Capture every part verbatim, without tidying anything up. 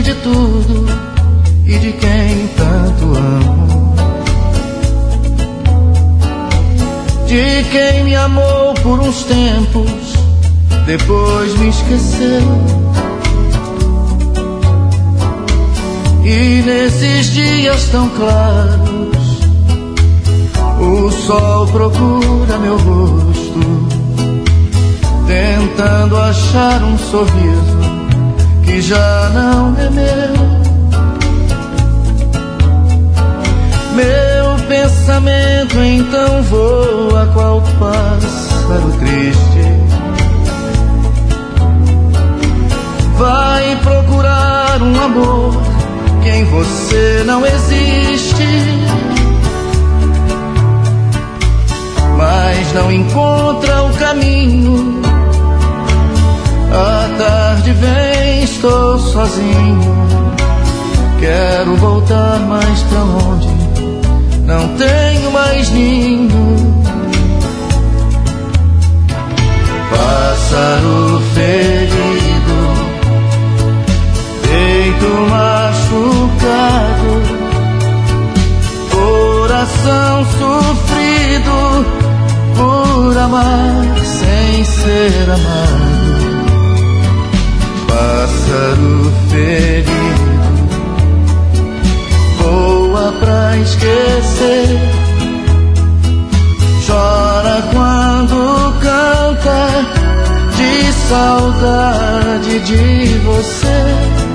de tudo e de quem tanto amo, de quem me amou por uns tempos, depois me esqueceu. E nesses dias tão claros, o sol procura meu rosto, tentando achar um sorriso que já não é meu. Meu pensamento então voa qual pássaro triste, vai procurar um amor que em você não existe, mas não encontra o caminho. A tarde vem, estou sozinho, quero voltar, mas pra onde? Não tenho mais ninho. Pássaro ferido, peito machucado, coração sofrido por amar sem ser amado. Pássaro ferido, voa pra esquecer, chora quando canta de saudade de você.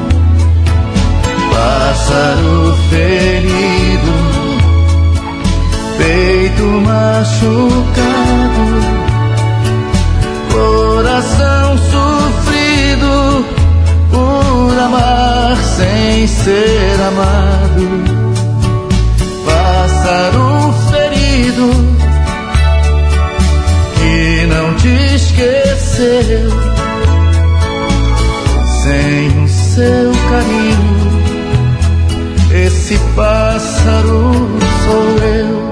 Pássaro ferido, peito machucado, coração sofrido por amar sem ser amado. Pássaro ferido que não te esqueceu, sem o seu carinho, esse pássaro sou eu.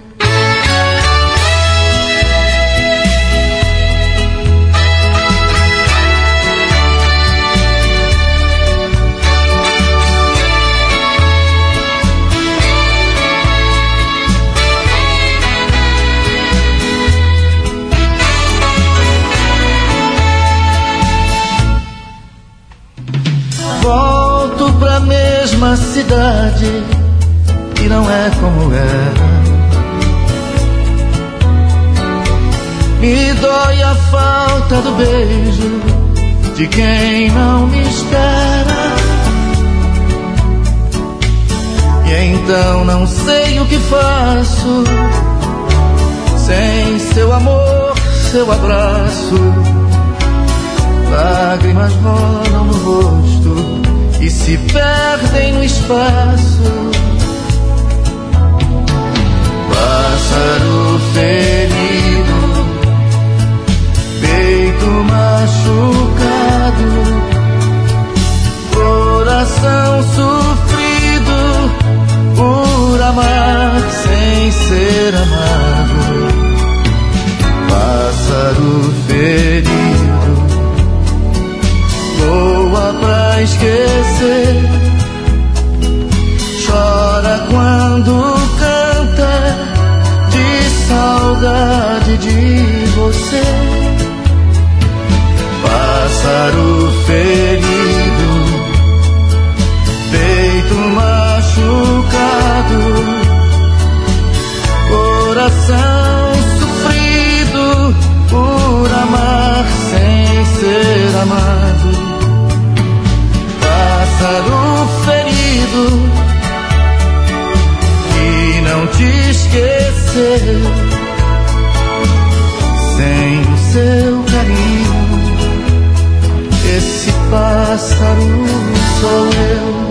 Volto pra mesma cidade e não é como era. Me dói a falta do beijo de quem não me espera. E então não sei o que faço sem seu amor, seu abraço. Lágrimas rolam no rosto e se perdem no espaço. Pássaro ferido, peito machucado, coração sofrido por amar sem ser amado. Pássaro ferido, voa pra esquecer, chora quando canta de saudade de você. Pássaro ferido, peito machucado, coração sofrido por amar sem ser amado. Pássaro ferido que não te esqueceu, sem o seu carinho, esse pássaro sou eu.